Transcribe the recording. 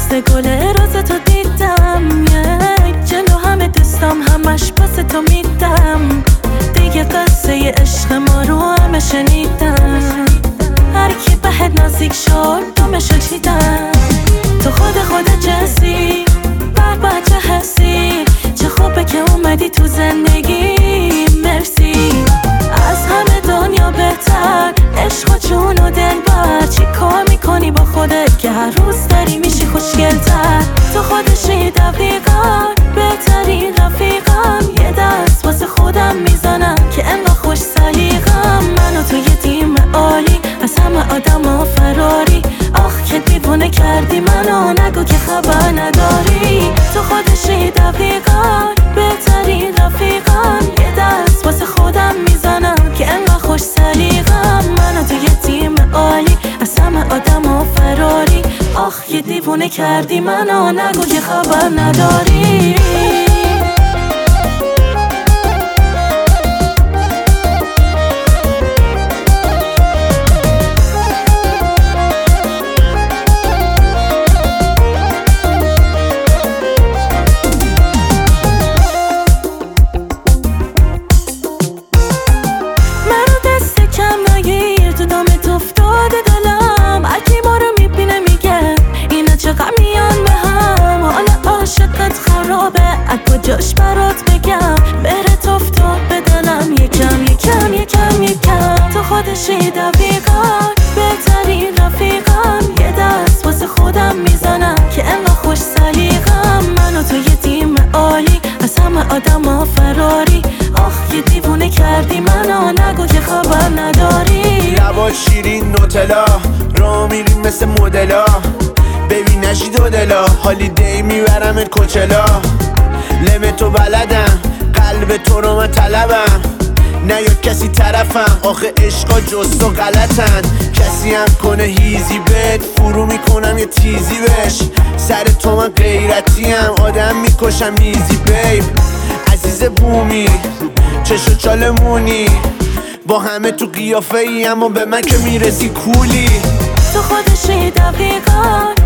مثل گل روز تو دیدم، جلو همه دوستام همش پاس تو میدم. دیگه قصه عشق ما رو همه شنیدم، هر کی بهت نزدیک شد دومشو چیدم. تو خود جنسی بر چه حسی، چه خوبه که اومدی تو زندگی، مرسی. از همه دنیا بهتر عشق و جون و دلبر، چی کار میکنی با خودت که هر روز داری میشی خوشگلتر. تو خودشی دقیقا بهترین رفیقم، یه دست واسه خودم میزنم که انقدر خوش سلیقم. منو تو یه تیم عالی، از همه آدم ها فراری. آخ که دیوونه کردی منو، نگو که خبر نداری. تو خودشی دقیقا بهترین رفیقم، یه دست واسه خودم میزنم که انقدر خوش سلیقم. منو تو یه تیم عالی، از همه آدم ها فراری. آخ که دیوونه کردی منو، نگو که خبر نداری. جاش برات بگم بره تو افتاد به دلم، یکم تو خودشی دقیقا بهترین رفیقم، یه دست واسه خودم میزنم که انقدر خوش سلیقم. منو تو یه تیم عالی، از همه آدم ها فراری. آخ یه دیوونه کردی منو، نگو که خبر نداری. لبات شیرین نوتلا، را میریم مثل مدلا. ببین نشی دو دلا، هالیدی میبرمت کوچلا. لم تو بلدم، قلب تو رو من طلبم. نه یا کسی طرفم، آخه عشقا جز تو غلطن. کسی هم کنه هیزی بهت، فرو میکنم یه تیزی بش. سر تو من غیرتیم، آدم میکشم ایزی بیب. عزیز بومی، چشو چالمونی، با همه تو قیافه ای، اما به من که میرسی کولی. تو خودشی دقیقا